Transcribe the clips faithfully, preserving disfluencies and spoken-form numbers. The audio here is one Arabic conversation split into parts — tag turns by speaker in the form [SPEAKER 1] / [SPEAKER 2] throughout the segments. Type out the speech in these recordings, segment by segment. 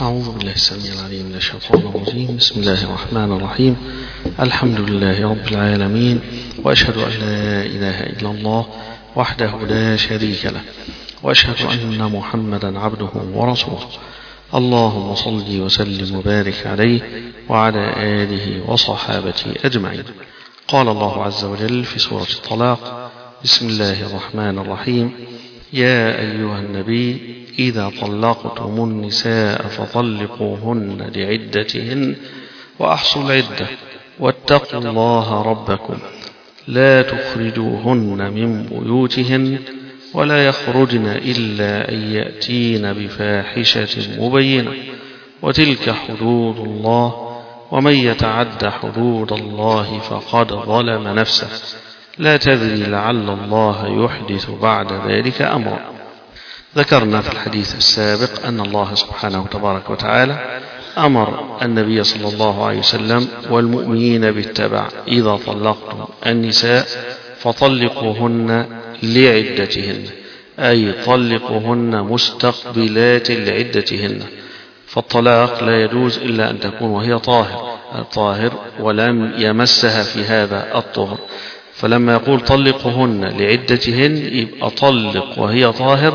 [SPEAKER 1] أعوذ بالله السميع العليم من الشيطان الرجيم. بسم الله الرحمن الرحيم. الحمد لله رب العالمين، وأشهد أن لا إله إلا الله وحده لا شريك له، وأشهد أن محمدا عبده ورسوله. اللهم صل وسلم وبارك عليه وعلى آله وصحابته أجمعين. قال الله عز وجل في سورة الطلاق: بسم الله الرحمن الرحيم. يا أيها النبي إذا طلقتم النساء فطلقوهن لعدتهن وأحصوا العدة واتقوا الله ربكم لا تخرجوهن من بيوتهن ولا يخرجن إلا أن يأتين بفاحشة مبينة وتلك حدود الله ومن يتعد حدود الله فقد ظلم نفسه لا تدري لعل الله يحدث بعد ذلك أمرا. ذكرنا في الحديث السابق أن الله سبحانه تبارك وتعالى أمر النبي صلى الله عليه وسلم والمؤمنين بالتبع: إذا طلقتم النساء فطلقوهن لعدتهن، أي طلقوهن مستقبلات لعدتهن. فالطلاق لا يجوز إلا أن تكون وهي طاهر طاهر ولم يمسها في هذا الطهر. فلما يقول طلقهن لعدتهن يبقى طلق وهي طاهر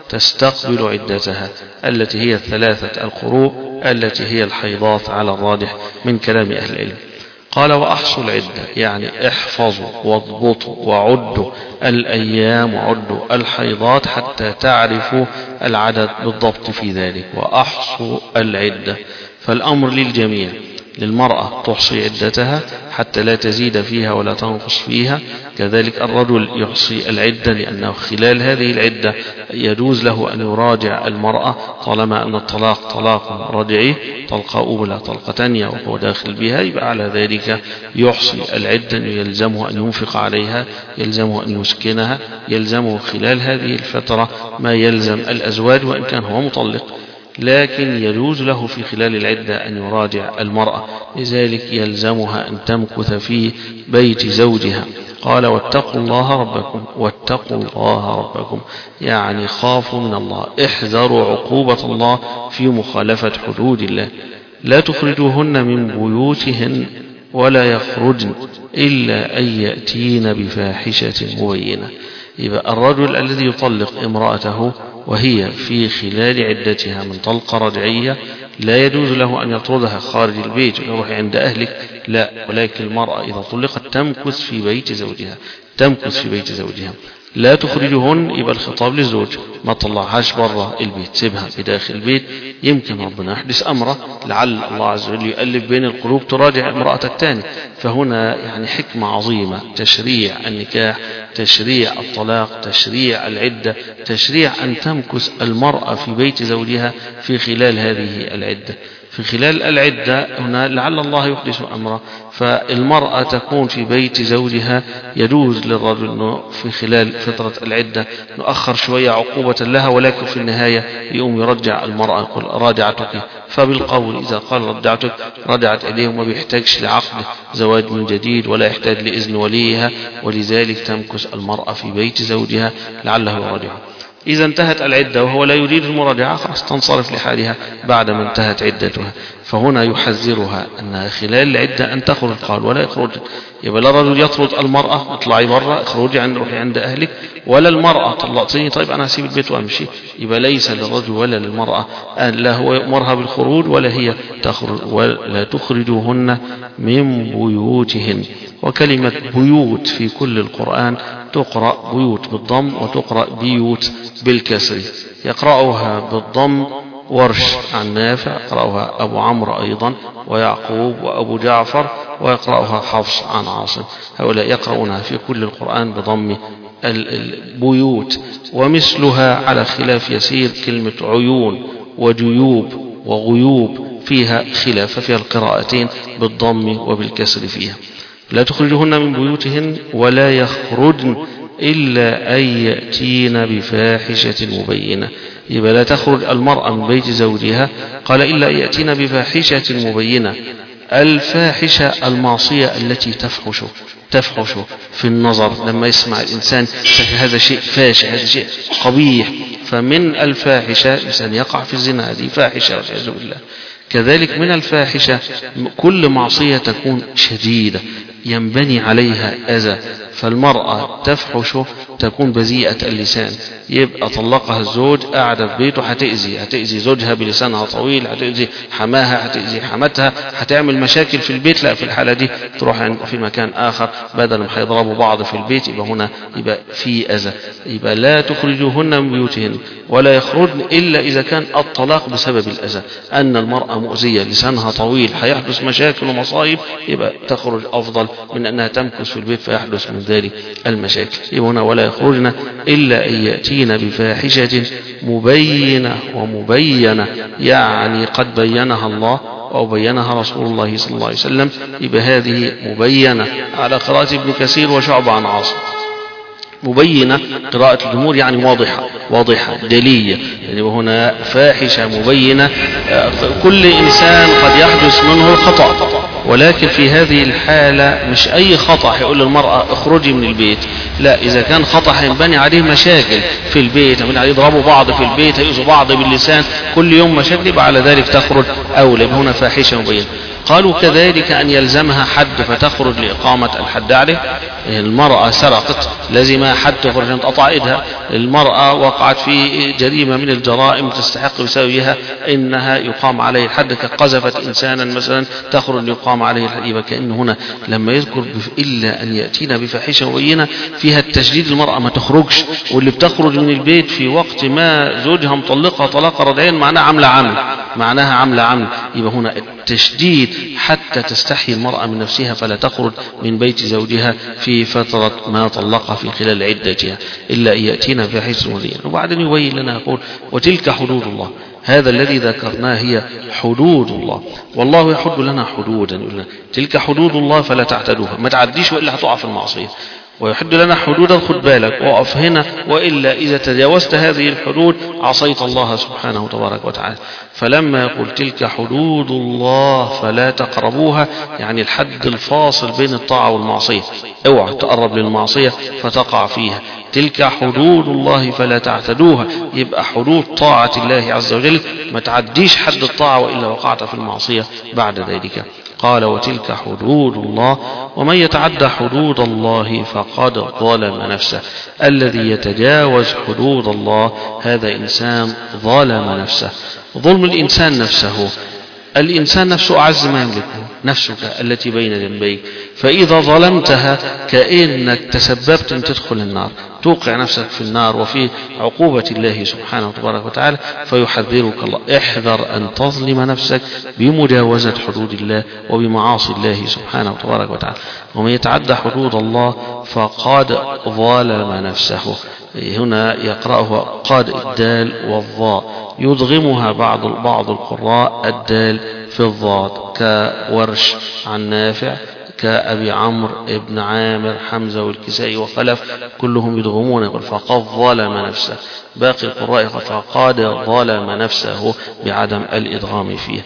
[SPEAKER 1] تستقبل عدتها التي هي الثلاثة القروء التي هي الحيضات على الراجح من كلام أهل العلم. قال: وأحصوا العدة، يعني احفظوا واضبطوا وعدوا الأيام وعدوا الحيضات حتى تعرفوا العدد بالضبط في ذلك. وأحصوا العدة، فالأمر للجميع، للمرأة تحصي عدتها حتى لا تزيد فيها ولا تنقص فيها، كذلك الرجل يحصي العدة لأنه خلال هذه العدة يجوز له أن يراجع المرأة طالما أن الطلاق طلاق رجعي، طلقة أولى طلقة ثانية وهو داخل بها، يبقى على ذلك يحصي العدة، يلزمه أن ينفق عليها، يلزمه أن يسكنها، يلزمه خلال هذه الفترة ما يلزم الأزواج وإن كان هو مطلق، لكن يجوز له في خلال العدة أن يراجع المرأة، لذلك يلزمها أن تمكث في بيت زوجها. قال: واتقوا الله ربكم. واتقوا الله ربكم يعني خافوا من الله، احذروا عقوبة الله في مخالفة حدود الله. لا تخرجوهن من بيوتهن ولا يخرجن إلا أن يأتين بفاحشة مبينة. يبقى الرجل الذي يطلق امرأته وهي في خلال عدتها من طلقة رجعية لا يجوز له أن يطردها خارج البيت ويروح عند أهلك، لا، ولكن المرأة إذا طلقت تمكث في بيت زوجها تمكث في بيت زوجها لا تخرجهن. يبقى الخطاب للزوج، ما طلعهاش برا البيت، سيبها بداخل البيت، يمكن ربنا يحدث أمره، لعل الله عز وجل يؤلف بين القلوب تراجع امرأتك تاني. فهنا يعني حكمة عظيمة، تشريع النكاح، تشريع الطلاق، تشريع العدة، تشريع أن تمكث المرأة في بيت زوجها في خلال هذه العدة. في خلال العدة هنا لعل الله يحدث أمره، فالمرأة تكون في بيت زوجها، يجوز للرجل أنه في خلال فترة العدة نؤخر شوية عقوبة لها، ولكن في النهاية يقوم يرجع المرأة يقول: راجعتك. فبالقول إذا قال رجعتك رجعت إليه، وما بيحتاجش لعقد زواج من جديد ولا يحتاج لإذن وليها، ولذلك تمكث المرأة في بيت زوجها لعله يراجعها. إذا انتهت العدة وهو لا يريد المراجعة خلاص تنصرف لحالها بعدما انتهت عدتها. فهنا يحذرها أنها خلال العدة أن تخرج، قال: ولا يخرج. يبقى لا رجل يطرد المرأة: اطلعي برا، اخرجي عند روحي عند أهلك، ولا المرأة: طلقتني طيب أنا هسيب البيت وأمشي. يبقى ليس للرجل ولا للمرأة أن لا هو يأمرها بالخروج ولا هي تخرج. ولا تخرجوهن من بيوتهن. وكلمة بيوت في كل القرآن تقرأ بيوت بالضم وتقرأ بيوت بالكسر. يقرأها بالضم ورش عن نافع، يقرأها أبو عمرو أيضا ويعقوب وأبو جعفر، ويقرأها حفص عن عاصم. هؤلاء يقرؤونها في كل القرآن بضم البيوت. ومثلها على خلاف يسير كلمة عيون وجيوب وغيوب، فيها خلاف، فيها القراءتين بالضم وبالكسر فيها. لا تخرجهن من بيوتهن ولا يخرجن إلا أن يأتين بفاحشة مبينة. يبقى لا تخرج المرأة من بيت زوجها، قال: إلا أن يأتين بفاحشة مبينة. الفاحشة المعصية التي تفحش تفحش في النظر، لما يسمع الإنسان هذا شيء فاحش، هذا شيء قبيح، فمن الفاحشة الإنسان يقع في الزنا، هذه فاحشة والعياذ بالله. كذلك من الفاحشة كل معصية تكون شديدة ينبني عليها أذى، فالمرأة تفحش تكون بذيئة اللسان، يبقى طلقها الزوج قاعدة في بيته هتأذي هتأذي زوجها بلسانها طويل، هتأذي حماها، هتأذي حماتها، هتعمل مشاكل في البيت. لا، في الحالة دي تروح في مكان آخر بدل ما هيضربوا بعض في البيت، يبقى هنا يبقى في أذى. يبقى لا تخرجوهن من بيوتهن ولا يخرجن إلا إذا كان الطلاق بسبب الأذى، أن المرأة مؤذية لسانها طويل هيحدث مشاكل ومصائب، يبقى تخرج أفضل من أنها تمكث في البيت فيحدث من ذلك المشاكل. يبقى هنا ولا يخرجن إلا أن يأتين بفاحشة مبينة ومبينة، يعني قد بينها الله أو بينها رسول الله صلى الله عليه وسلم، يبقى هذه مبينة على قراءة ابن كثير وشعبة عن عاصم. مبينة قراءة الجمهور يعني واضحة واضحة دلية، يعني هنا فاحشة مبينة. كل إنسان قد يحدث منه الخطأ، ولكن في هذه الحالة مش أي خطأ هيقول للمرأة اخرجي من البيت، لا، إذا كان خطأ هينبني عليه مشاكل في البيت، هينبني عليه يضربوا بعض في البيت، هيؤذوا بعض باللسان، كل يوم مشاكل، يبقى على ذلك تخرج أولى. هنا فاحشة مبينة. قالوا كذلك أن يلزمها حد فتخرج لإقامة الحد عليه. المرأة سرقت لازمها حد تخرج أن تقطع إيدها. المرأة وقعت في جريمة من الجرائم تستحق بسببها إنها يقام عليه الحد، كقذفت إنسانا مثلا تخرج ليقام عليه الحد. يبقى كأن هنا لما يذكر إلا أن يأتينا بفاحشة مبينة فيها التشديد، المرأة ما تخرجش، واللي بتخرج من البيت في وقت ما زوجها مطلقها طلاق رجعيا معناها عاملة عمل معناها عاملة عمل يبقى هنا التشديد حتى تستحي المرأة من نفسها فلا تخرج من بيت زوجها في فترة ما طلقها في خلال عدتها إلا أن يأتينا بفاحشة مبينة. وبعدين يبين لنا يقول وتلك حدود الله. هذا الذي ذكرناه هي حدود الله، والله يحد لنا حدودا، يقول لنا تلك حدود الله فلا تعتدوها، ما تعديش وإلا هتقع في المعصية. ويحد لنا حدودا، خد بالك وقف هنا، وإلا إذا تجاوزت هذه الحدود عصيت الله سبحانه تبارك وتعالى. فلما يقول تلك حدود الله فلا تقربوها، يعني الحد الفاصل بين الطاعة والمعصية، اوعى تقرب للمعصية فتقع فيها. تلك حدود الله فلا تعتدوها، يبقى حدود طاعة الله عز وجل ما تعديش حد الطاعة وإلا وقعت في المعصية بعد ذلك. قال وتلك حدود الله ومن يتعدى حدود الله فقد ظلم نفسه. الذي يتجاوز حدود الله هذا إنسان ظلم نفسه. ظلم الإنسان نفسه، الإنسان نفسه أعز ما يملكه، نفسك التي بين جنبيك، فإذا ظلمتها كأنك تسببت أن تدخل النار، توقع نفسك في النار وفي عقوبة الله سبحانه وتبارك وتعالى. فيحذرك الله، احذر أن تظلم نفسك بمجاوزة حدود الله وبمعاصي الله سبحانه وتبارك وتعالى. ومن يتعدى حدود الله فقد ظلم نفسه. هنا يقرأه قاد الدال والضاء، يضغمها بعض بعض القراء الدال في الضاد، كورش عن نافع، كأبي عمرو ابن عامر حمزة والكسائي وخلف، كلهم يضغمون يقول فقد ظلم نفسه. باقي القراء فقد ظلم نفسه بعدم الإدغام فيه.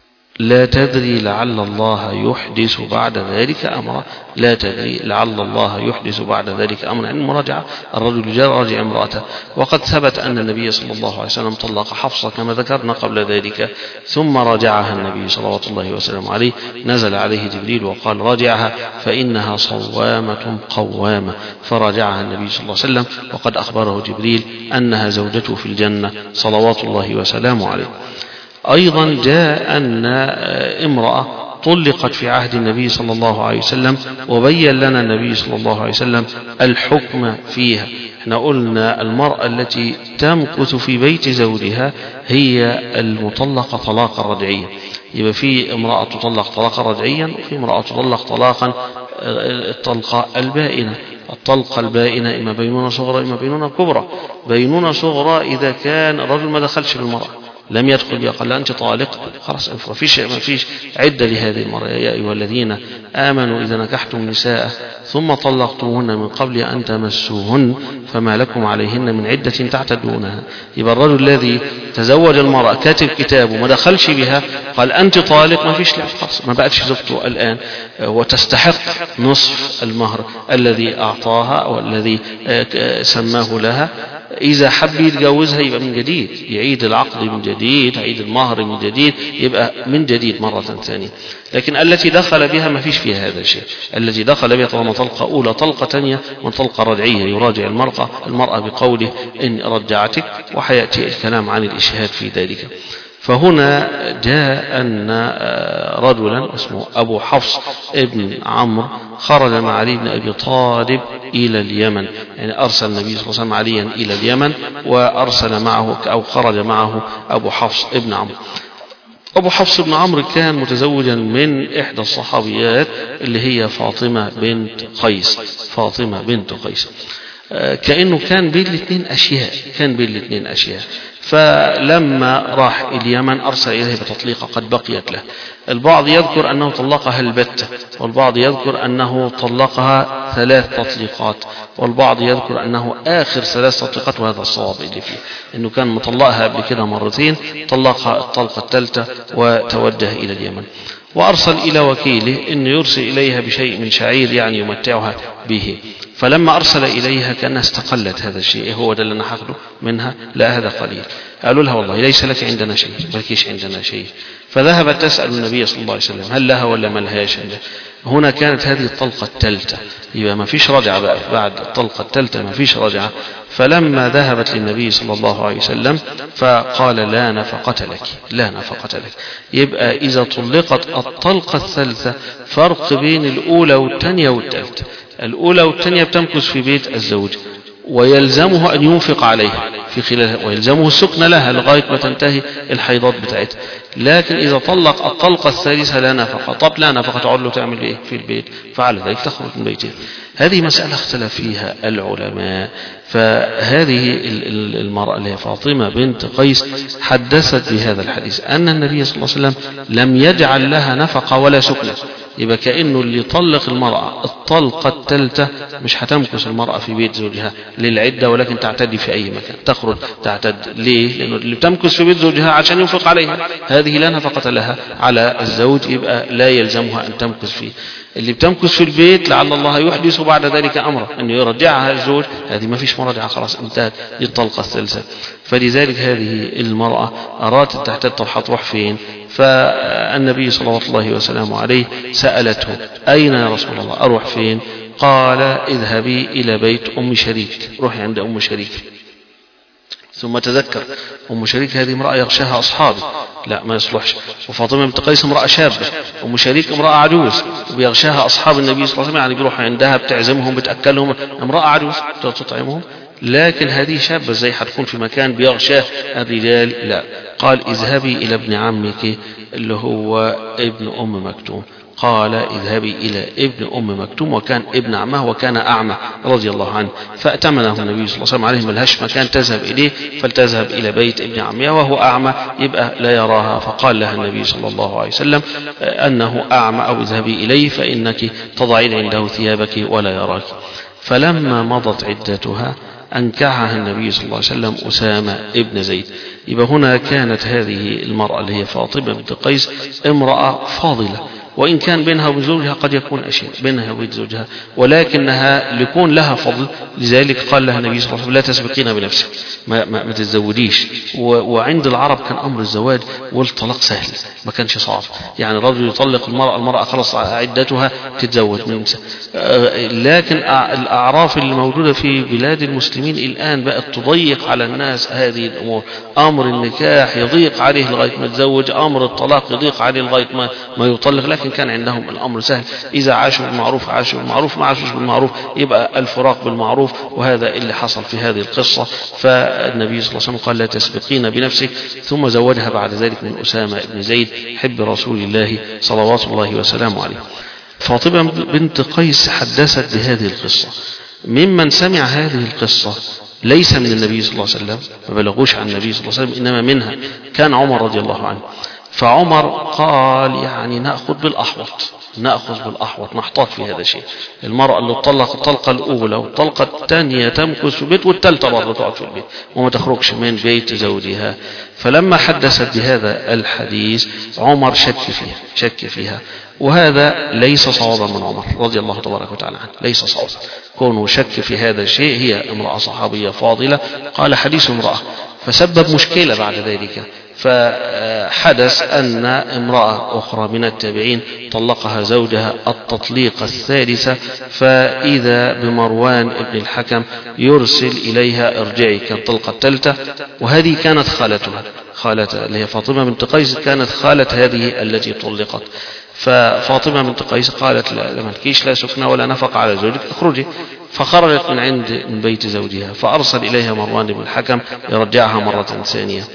[SPEAKER 1] لا تدري لعل الله يحدث بعد ذلك أمرا. لا تدري لعل الله يحدث بعد ذلك أمرا، يعني المراجعة، الرجل جاء راجع امرأته. وقد ثبت أن النبي صلى الله عليه وسلم طلق حفصة كما ذكرنا قبل ذلك، ثم راجعها النبي صلوات الله وسلم عليه، نزل عليه جبريل وقال راجعها فإنها صوامة قوامة، فراجعها النبي صلى الله عليه وسلم، وقد أخبره جبريل أنها زوجته في الجنة صلوات الله وسلامه عليه. أيضا جاء أن امرأة طلقت في عهد النبي صلى الله عليه وسلم، وبين لنا النبي صلى الله عليه وسلم الحكم فيها. احنا قلنا المرأة التي تمكث في بيت زوجها هي المطلقة طلاقا رجعيا، يبقى في امرأة تطلق طلاقا رجعيا، وفي امرأة تطلق طلاقا الطلقة البائنة. الطلقة البائنة إما بينونة صغرى إما بينونة كبرى. بينونة صغرى إذا كان الرجل ما دخلش بالمرأة، لم يدخل قال أنت طالق، خلاص ما فيش ما فيش عدة لهذه المرأة. يا أيها الذين آمنوا إذا نكحتم النساء ثم طلقتموهن من قبل أن تمسوهن فما لكم عليهن من عدة تعتدونها. يبقى الرجل الذي تزوج المرأة كاتب كتاب وما دخلش بها قال أنت طالق، ما فيش، لا خلاص ما بقتش زوجته الآن، وتستحق نصف المهر الذي أعطاها أو الذي سماه لها. إذا حب يتجوزها يبقى من جديد، يعيد العقد من جديد، يعيد المهر من جديد، يبقى من جديد مرة ثانية. لكن التي دخل بها ما فيش فيها هذا الشيء. التي دخل بها طالما طلقة أولى طلقة ثانية من طلقة رجعية يراجع المرأة المرأة بقوله إن رجعتك، وحيأتي الكلام عن الإشهاد في ذلك. فهنا جاء أن رجلا اسمه أبو حفص ابن عمرو خرج مع علي بن أبي طالب إلى اليمن، يعني أرسل النبي صلى الله عليه وسلم عليا إلى اليمن وأرسل معه أو خرج معه أبو حفص ابن عمرو. أبو حفص بن عمرو كان متزوجا من إحدى الصحابيات اللي هي فاطمة بنت قيس. فاطمة بنت قيس كأنه كان بين الاثنين أشياء كان بين الاثنين أشياء فلما راح اليمن أرسل إليه بتطليقة قد بقيت له. البعض يذكر أنه طلقها البتة، والبعض يذكر أنه طلقها ثلاث تطليقات، والبعض يذكر أنه آخر ثلاث تطليقات، وهذا الصواب اللي فيه أنه كان مطلقها قبل كده مرتين، طلقها الطلقة الثالثة وتوجه إلى اليمن. وأرسل إلى وكيله أن يرسل إليها بشيء من شعير يعني يمتعها به. فلما أرسل إليها كأنها استقلت هذا الشيء، هو ده اللي أنا هاخده منها، لا هذا قليل. قالوا لها والله ليس لك عندنا شيء، مالكيش عندنا شيء. فذهبت تسأل النبي صلى الله عليه وسلم هل لها ولا ما لهاش. هنا كانت هذه الطلقة الثالثة، يبقى ما فيش رجعة بقى بعد الطلقة الثالثة، ما فيش رجعة. فلما ذهبت للنبي صلى الله عليه وسلم فقال لا نفقة لك، لا نفقة لك. يبقى إذا طلقت الطلقة الثالثة فرق بين الأولى والثانية والثالثة. الأولى والثانية بتمكث في بيت الزوج ويلزمه أن ينفق عليها في خلالها، ويلزمه السكن لها لغاية ما تنتهي الحيضات بتاعتها. لكن إذا طلق الطلقة الثالثة لا نفقة. طب لا نفقة تقعد له تعمل إيه في البيت؟ فعلى ذلك تخرج من بيته. هذه مسألة اختلف فيها العلماء. فهذه المرأة اللي هي فاطمة بنت قيس حدثت بهذا الحديث أن النبي صلى الله عليه وسلم لم يجعل لها نفقة ولا سكنة. يبقى كأنه اللي يطلق المرأة الطلقة الثالثة مش هتمكث المرأة في بيت زوجها للعدة، ولكن تعتدي في أي مكان، تخرج تعتد. ليه؟ لأنه اللي بتمكث في بيت زوجها عشان ينفق عليها، هذه لا نفقة لها على الزوج، يبقى لا يلزمها أن تمكث فيه. اللي بتمكث في البيت لعل الله يحدث بعد ذلك أمره أن يرجعها الزوج، هذه ما فيش مراجعة، خلاص انتهت الطلقة الثالثة. فلذلك هذه المرأة أرادت تعتد، طب هتروح فين؟ فالنبي صلى الله عليه وسلم عليه سألته أين يا رسول الله، أروح فين؟ قال اذهبي إلى بيت أم شريك، روحي عند أم شريك. ثم تذكر أم شريك هذه امرأة يغشاها أصحابي، لا ما يصلحش. وفاطمة بنت قيس امرأة شابة، أم شريك امرأة عجوز وبيغشاها أصحاب النبي صلى الله عليه وسلم، يعني بيروح عندها بتعزمهم بتأكلهم، امرأة عجوز تطعمهم. لكن هذه شابة زي هتكون في مكان بيغشاه الرجال، لا. قال اذهبي إلى ابن عمك اللي هو ابن أم مكتوم. قال اذهبي إلى ابن أم مكتوم، وكان ابن عمه وكان أعمى رضي الله عنه. فأتمنه النبي صلى الله عليه وسلم عليه ملهاش مكان تذهب إليه، فلتذهب إلى بيت ابن عمها وهو أعمى يبقى لا يراها. فقال لها النبي صلى الله عليه وسلم أنه أعمى أو اذهبي إليه فإنك تضعين عنده ثيابك ولا يراك. فلما مضت عدتها أنكحها النبي صلى الله عليه وسلم أسامة ابن زيد. يبقى هنا كانت هذه المرأة اللي هي فاطمة بنت قيس امرأة فاضلة، وإن كان بينها وبين زوجها قد يكون أشياء بينها وبين زوجها، ولكنها ليكون لها فضل. لذلك قال لها النبي صلى الله عليه وسلم لا تسبقين بنفسك، ما, ما, ما تتزوديش. وعند العرب كان أمر الزواج والطلاق سهل، ما كانش صعب. يعني الرجل يطلق المرأة، المرأة خلص عدتها تتزوج من. لكن الأعراف اللي موجودة في بلاد المسلمين الآن بقت تضيق على الناس هذه الأمور. أمر النكاح يضيق عليه لغاية ما يتزوج، أمر الطلاق يضيق عليه لغاية ما, ما يطلق. لكن كان عندهم الأمر سهل، إذا عاشوا بالمعروف عاشوا بالمعروف، ما عاشوش بالمعروف يبقى الفراق بالمعروف. وهذا اللي حصل في هذه القصة. فالنبي صلى الله عليه وسلم قال لا تسبقين بنفسك، ثم زوجها بعد ذلك من أسامة بن زيد حب رسول الله صلوات الله وسلامه عليه. فاطمة بنت قيس حدثت بهذه القصة. ممن سمع هذه القصة ليس من النبي صلى الله عليه وسلم، ما بلغوش عن النبي صلى الله عليه وسلم، إنما منها كان عمر رضي الله عنه. فعمر قال يعني نأخذ بالأحوط، نأخذ بالأحوط، نحتاط في هذا الشيء. المرأة اللي تطلق الطلقة الأولى والطلقة الثانية تمكث في البيت والثالثة برضه تقعد في البيت وما تخرجش من بيت زوجها. فلما حدثت بهذا الحديث عمر شك فيها شك فيها وهذا ليس صوابا من عمر رضي الله تبارك وتعالى عنه، ليس صوابا. كونه شك في هذا الشيء، هي امرأة صحابية فاضلة، قال حديث امرأة، فسبب مشكلة بعد ذلك. فحدث أن امرأة أخرى من التابعين طلقها زوجها التطليق الثالثة، فإذا بمروان ابن الحكم يرسل إليها ارجعي كالطلقة الثالثة، وهذه كانت خالتها، خالتها اللي هي فاطمة بنت قيس، كانت خالة هذه التي طلقت. ففاطمة بنت قيس قالت لا لملكيش لا سكنة ولا نفق على زوجك، اخرجي. فخرجت من عند من بيت زوجها، فأرسل إليها مروان بن الحكم يرجعها مرة ثانية.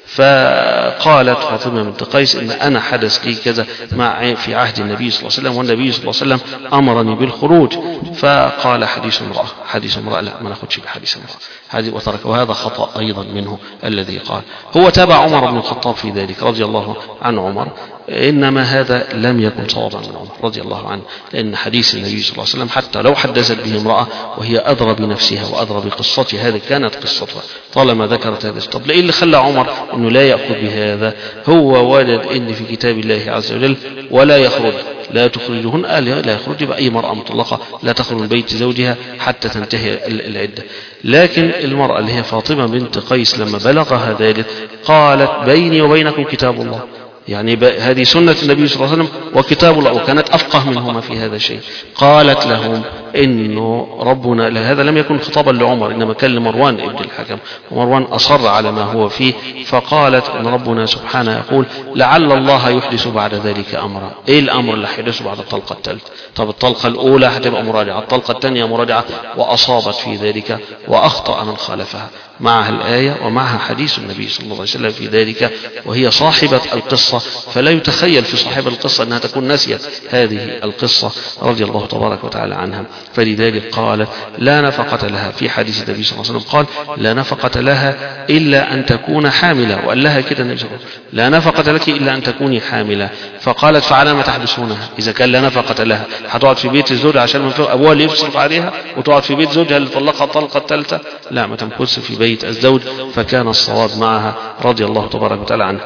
[SPEAKER 1] فقالت فاطمة بنت قيس إن أنا حدث لي كذا مع في عهد النبي صلى الله عليه وسلم، والنبي صلى الله عليه وسلم أمرني بالخروج. فقال حديث امرأة، حديث امرأة لا ما ناخدش بحديث امرأة هذه وترك، وهذا خطأ أيضا منه الذي قال. هو تابع عمر بن الخطاب في ذلك رضي الله عن عمر، إنما هذا لم يكن صوابا من عمر رضي الله عنه، لأن حديث النبي صلى الله عليه وسلم حتى لو حدثت به امرأة وهي أدرى بنفسها وأدرى بقصتها، هذه كانت قصتها طالما ذكرت هذا. طب ليه اللي خلى عمر أنه لا يأخذ بهذا؟ هو وجد إن في كتاب الله عز وجل ولا يخرج لا تخرجهن، قال لا يخرج بأي مرأة مطلقة لا تخرج من بيت زوجها حتى تنتهي العدة. لكن المرأة اللي هي فاطمة بنت قيس لما بلغها ذلك قالت بيني وبينكم كتاب الله، يعني هذه سنة النبي صلى الله عليه وسلم وكتاب الله، وكانت أفقه منهما في هذا الشيء. قالت لهم إنه ربنا، هذا لم يكن خطابا لعمر إنما كان لمروان ابن الحكم، ومروان أصر على ما هو فيه. فقالت إن ربنا سبحانه يقول لعل الله يحدث بعد ذلك أمرا. إيه الأمر اللي حدث بعد الطلقة الثالثة؟ طب الطلقة الأولى هتبقى مراجعة، الطلقة الثانية مراجعة، وأصابت في ذلك وأخطأ من خالفها، معها الآية ومعها حديث النبي صلى الله عليه وسلم في ذلك، وهي صاحبة القصة، فلا يتخيل في صاحب القصة أنها تكون نسيت هذه القصة رضي الله تبارك وتعالى عنها. فلذلك قالت لا نفقة لها. في حديث النبي صلى الله عليه وسلم قال لا نفقة لها إلا أن تكون حاملة، وقال لها كده النبي صلى الله عليه وسلم لا نفقة لك إلا أن تكوني حاملة. فقالت فعلى ما تحبسونها؟ إذا كان لا نفقة لها هتقعد في بيت الزوج عشان من فوق أبوها اللي يصرف عليها، وتقعد في بيت زوجها اللي طلقها الطلقة الثالثة؟ لا، ما تمكث في بيت الزوج. فكان الصواب معها رضي الله تبارك وتعالى عنه.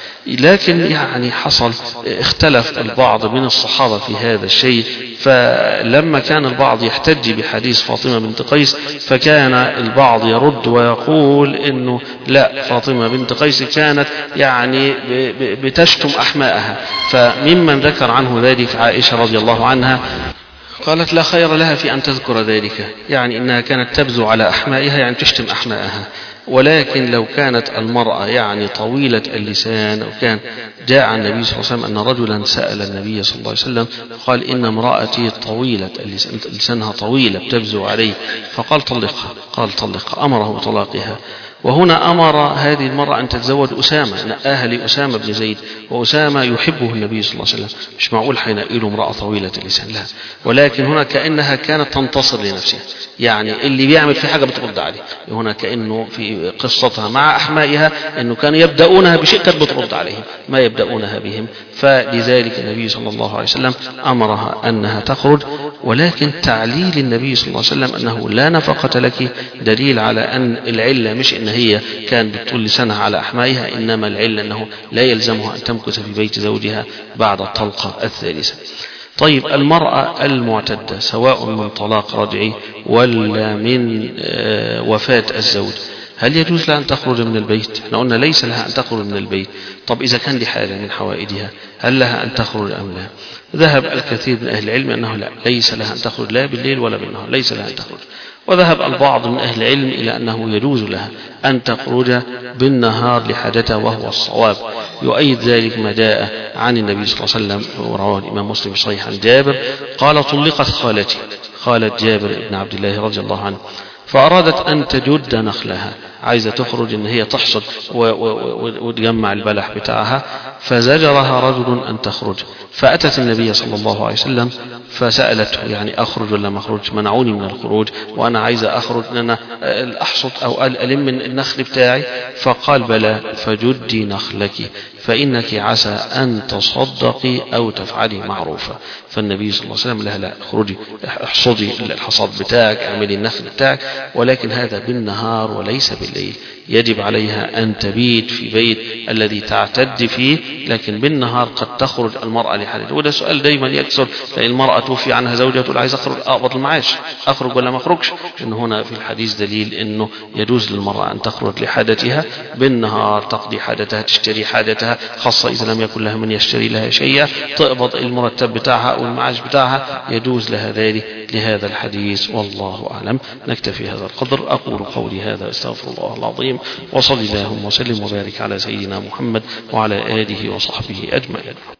[SPEAKER 1] لكن يعني حصل اختلف البعض من الصحابة في هذا الشيء، فلما كان البعض يحتج بحديث فاطمة بنت قيس فكان البعض يرد ويقول انه لا، فاطمة بنت قيس كانت يعني بتشتم أحماءها. فممن ذكر عنه ذلك عائشة رضي الله عنها قالت لا خير لها في أن تذكر ذلك، يعني إنها كانت تبزو على أحمائها، يعني تشتم أحمائها. ولكن لو كانت المرأة يعني طويلة اللسان، وكان جاء النبي صلى الله عليه وسلم أن رجلا سأل النبي صلى الله عليه وسلم قال إن امرأتي طويلة اللسان، لسانها طويلة بتبزو عليه، فقال طلقها، قال طلقها، أمره بطلاقها. وهنا أمر هذه المرأة أن تتزوج أسامة، نقاها لأسامة بن زيد، وأسامة يحبه النبي صلى الله عليه وسلم، مش معقول حينقله امرأة طويلة اللسان، لا. ولكن هنا كأنها كانت تنتصر لنفسها، يعني اللي بيعمل في حاجة بترد عليه. هنا كأنه في قصتها مع أحمائها أنه كان يبدأونها بشيء كانت بترد عليهم، ما يبدأونها بهم. فلذلك النبي صلى الله عليه وسلم أمرها أنها تخرج. ولكن تعليل النبي صلى الله عليه وسلم أنه لا نفقة لك دليل على أن العلة مش إن هي كان بتطول لسانها على أحمائها، إنما العلة أنه لا يلزمها أن تمكث في بيت زوجها بعد الطلقة الثالثة. طيب المرأة المعتدة سواء من طلاق رجعي ولا من وفاة الزوج، هل يجوز لها أن تخرج من البيت؟ احنا قلنا ليس لها أن تخرج من البيت. طب إذا كان دي حاجة من حوائدها هل لها أن تخرج أم لا؟ ذهب الكثير من أهل العلم أنه لا، ليس لها أن تخرج لا بالليل ولا بالنهار، ليس لها أن تخرج. وذهب البعض من أهل العلم إلى أنه يجوز لها أن تخرج بالنهار لحاجتها، وهو الصواب. يؤيد ذلك ما جاء عن النبي صلى الله عليه وسلم ورواه الإمام مسلم صحيح عن جابر قال طلقت خالتي، خالة جابر بن عبد الله رضي الله عنه، فأرادت أن تجد نخلها، عايزة تخرج إن هي تحصد وتجمع البلح بتاعها. فزجرها رجل أن تخرج، فأتت النبي صلى الله عليه وسلم فسألته يعني أخرج ولا ما أخرج؟ منعوني من الخروج وأنا عايزة أخرج أن أنا أحصد أو ألم من النخل بتاعي. فقال بلى، فجدي نخلك فإنك عسى أن تصدقي أو تفعلي معروفا. فالنبي صلى الله عليه وسلم لها لا، اخرجي احصدي الحصاد بتاعك، اعملي النخل بتاعك، ولكن هذا بالنهار وليس بالليل. يجب عليها أن تبيت في بيت الذي تعتد فيه، لكن بالنهار قد تخرج المرأة لحاجة. وده سؤال دايما يكسر، لأن المرأة توفي عنها زوجها تقول عايز أخرج أقبض المعاش، أخرج ولا ما أخرجش؟ إن هنا في الحديث دليل إنه يجوز للمرأة أن تخرج لحاجتها بالنهار، تقضي حاجتها، تشتري حاجتها، خاصة إذا لم يكن لها من يشتري لها شيئا، تقبض المرتب بتاعها أو المعاش بتاعها، يجوز لها ذلك لهذا الحديث. والله أعلم. نكتفي هذا القدر. أقول قولي هذا أستغفر الله العظيم، وصلى اللهم وسلم وبارك على سيدنا محمد وعلى آله وصحبه أجمعين.